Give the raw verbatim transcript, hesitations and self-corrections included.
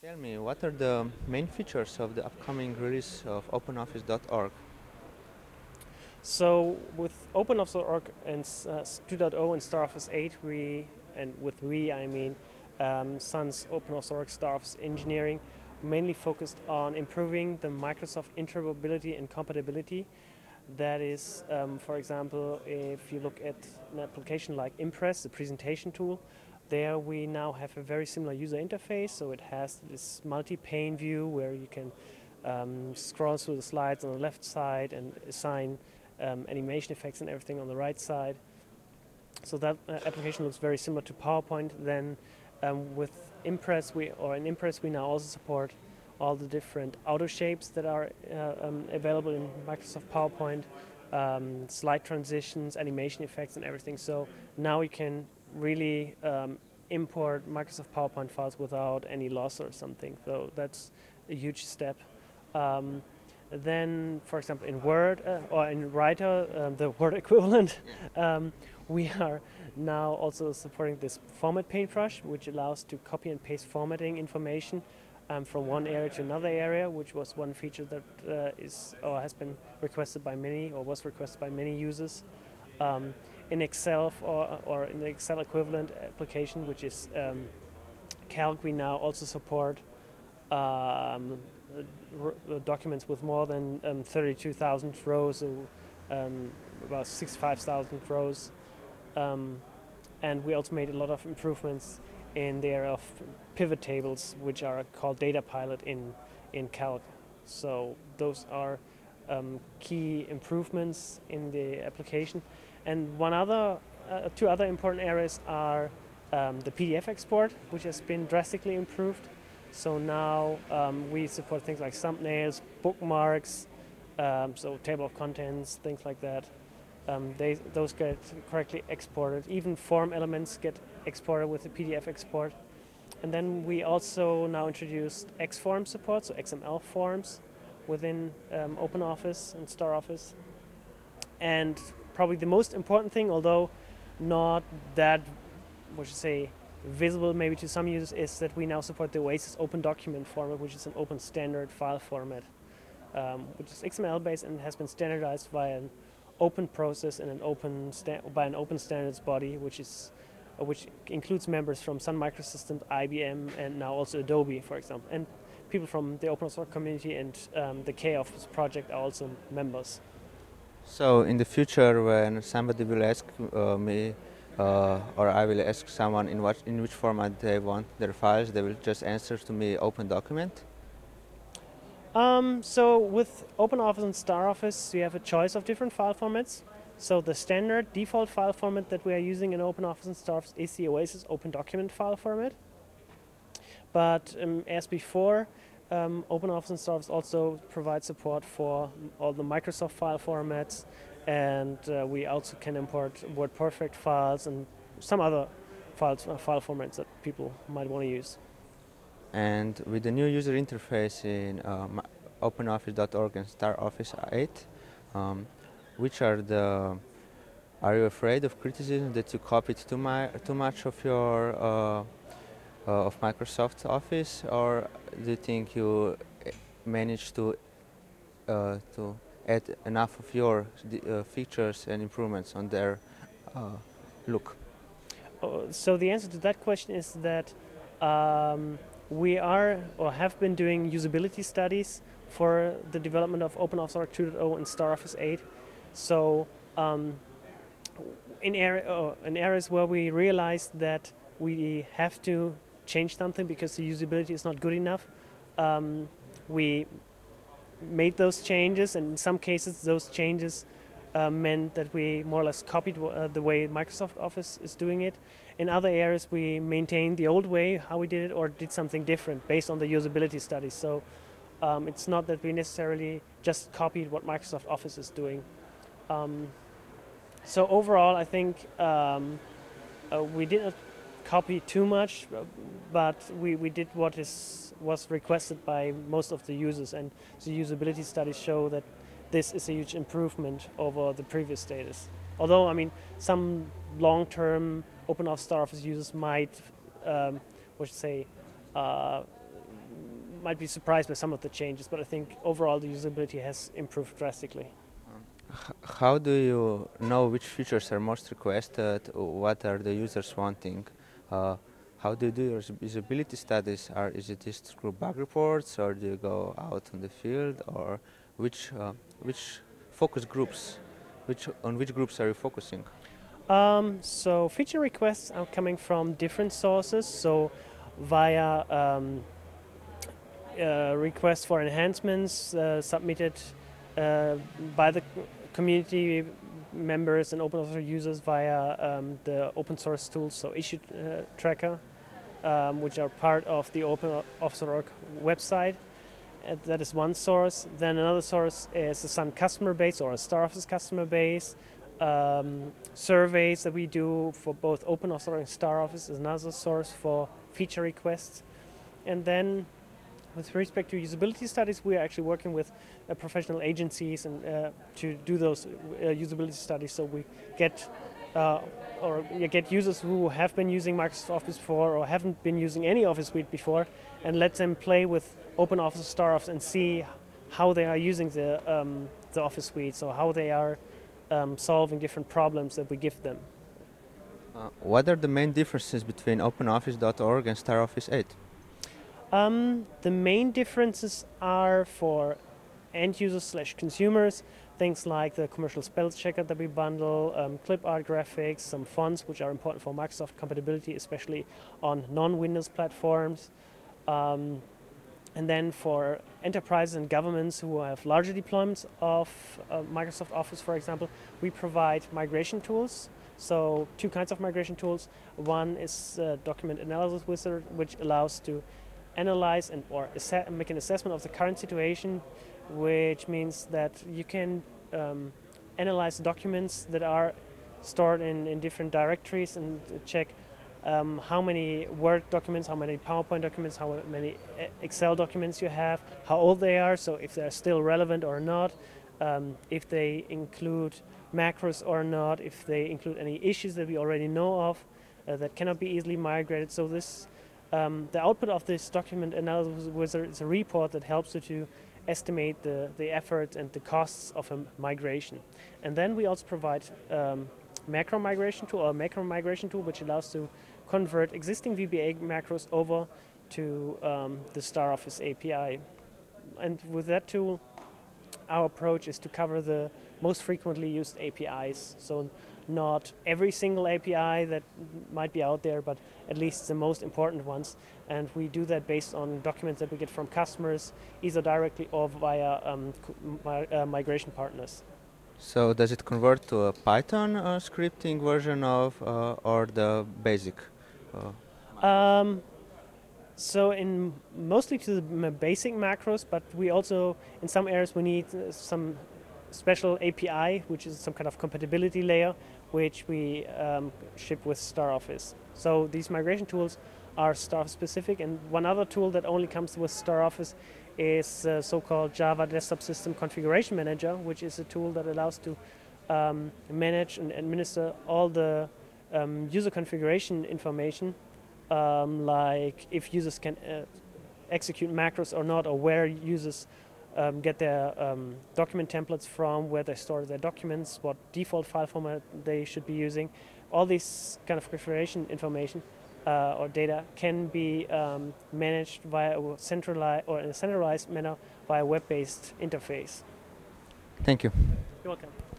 Tell me, what are the main features of the upcoming release of OpenOffice dot org? So with OpenOffice dot org and uh, two point oh and StarOffice eight, we, and with we I mean um, Sun's OpenOffice dot org StarOffice Engineering, mainly focused on improving the Microsoft interoperability and compatibility. That is, um, for example, if you look at an application like Impress, the presentation tool, there we now have a very similar user interface. So it has this multi-pane view where you can um, scroll through the slides on the left side and assign um, animation effects and everything on the right side. So that uh, application looks very similar to PowerPoint. Then um, with Impress, we or in Impress we now also support all the different auto shapes that are uh, um, available in Microsoft PowerPoint, um, slide transitions, animation effects, and everything. So now we can really um, import Microsoft PowerPoint files without any loss or something. So that's a huge step. Um, then, for example, in Word uh, or in Writer, um, the Word equivalent, um, we are now also supporting this format paintbrush, which allows to copy and paste formatting information um, from one area to another area, which was one feature that uh, is or has been requested by many or was requested by many users. Um, in Excel or, or in the Excel equivalent application, which is um, Calc, we now also support um, r- documents with more than um, thirty-two thousand rows, so um, about sixty-five thousand rows. Um, and we also made a lot of improvements in the area of pivot tables, which are called Data Pilot in, in Calc. So those are um, key improvements in the application. And one other, uh, two other important areas are um, the P D F export, which has been drastically improved. So now um, we support things like thumbnails, bookmarks, um, so table of contents, things like that. Um, they, those get correctly exported. Even form elements get exported with the P D F export. And then we also now introduced X form support, so X M L forms within um, OpenOffice and StarOffice. And probably the most important thing, although not that, what should I say, visible maybe to some users, is that we now support the Oasis Open Document format, which is an open standard file format, um, which is X M L based and has been standardized via an open process and an open sta- by an open standards body, which is uh, which includes members from Sun Microsystems, I B M, and now also Adobe, for example, and people from the open source community and um, the K-Office project are also members. So, in the future, when somebody will ask uh, me, uh, or I will ask someone in what in which format they want their files, they will just answer to me open document. Um, so with OpenOffice and StarOffice, we have a choice of different file formats. So the standard default file format that we are using in OpenOffice and StarOffice is the Oasis Open Document file format. But um, as before, um, OpenOffice and StarOffice also provide support for all the Microsoft file formats, and uh, we also can import WordPerfect files and some other files, uh, file formats that people might want to use. And with the new user interface in uh, OpenOffice dot org and StarOffice eight, um, which are the are you afraid of criticism that you copied too, my, too much of your uh, uh, of Microsoft Office, or do you think you eh, managed to uh, to add enough of your uh, features and improvements on their uh, look? Uh, so the answer to that question is that um, we are or have been doing usability studies for the development of OpenOffice dot org two point oh and StarOffice eight. So um, in, area, uh, in areas where we realized that we have to change something because the usability is not good enough, um, we made those changes, and in some cases those changes uh, meant that we more or less copied uh, the way Microsoft Office is doing it. In other areas we maintained the old way, how we did it, or did something different based on the usability studies. So um, it's not that we necessarily just copied what Microsoft Office is doing. Um, so overall I think um, uh, we did not copy too much, but we, we did what is was requested by most of the users, and the usability studies show that this is a huge improvement over the previous status. Although, I mean, some long-term OpenOffice StarOffice users might, um, what should I say, uh, might be surprised by some of the changes, but I think overall the usability has improved drastically. H- how do you know which features are most requested? What are the users wanting? Uh, how do you do your us- usability studies? Are is it just through bug reports, or do you go out in the field, or which uh, which focus groups? Which on which groups are you focusing? Um, so feature requests are coming from different sources. So via um, uh, requests for enhancements uh, submitted uh, by the community members and open source users via um, the open source tools, so issue uh, tracker, um, which are part of the Open Office dot org website. Uh, that is one source. Then another source is the Sun customer base or a StarOffice customer base. Um, surveys that we do for both OpenOffice and StarOffice is another source for feature requests. And then with respect to usability studies, we are actually working with uh, professional agencies and uh, to do those uh, usability studies. So we get uh, or you get users who have been using Microsoft Office before or haven't been using any Office suite before, and let them play with OpenOffice, StarOffice, and see how they are using the um, the Office suite. So how they are um, solving different problems that we give them. Uh, what are the main differences between Open Office dot org and StarOffice eight? Um, the main differences are for end users slash consumers, things like the commercial spell checker that we bundle, um, clip art graphics, some fonts which are important for Microsoft compatibility, especially on non-Windows platforms. Um, and then for enterprises and governments who have larger deployments of uh, Microsoft Office, for example, we provide migration tools. So two kinds of migration tools. One is a document analysis wizard, which allows to analyze and or assess, make an assessment of the current situation, which means that you can um, analyze documents that are stored in, in different directories and check um, how many Word documents, how many PowerPoint documents, how many Excel documents you have, how old they are, so if they're still relevant or not, um, if they include macros or not, if they include any issues that we already know of uh, that cannot be easily migrated. So this Um, the output of this document analysis wizard is a report that helps you to estimate the, the effort and the costs of a migration. And then we also provide um, macro migration tool or a macro migration tool which allows to convert existing V B A macros over to um, the StarOffice A P I. And with that tool, our approach is to cover the most frequently used A P Is. So not every single A P I that might be out there, but at least the most important ones. And we do that based on documents that we get from customers, either directly or via um, mi- uh, migration partners. So does it convert to a Python uh, scripting version of uh, or the basic? Uh, Um, so in mostly to the m- basic macros, but we also in some areas we need uh, some special A P I, which is some kind of compatibility layer, which we um, ship with StarOffice. So these migration tools are Star specific, and one other tool that only comes with StarOffice is uh, so-called Java Desktop System Configuration Manager, which is a tool that allows to um, manage and administer all the um, user configuration information, um, like if users can uh, execute macros or not, or where users um, get their um, document templates from, where they store their documents, what default file format they should be using. All this kind of configuration information uh, or data can be um, managed via a centralized or in a centralized manner via a web-based interface. Thank you. You're welcome.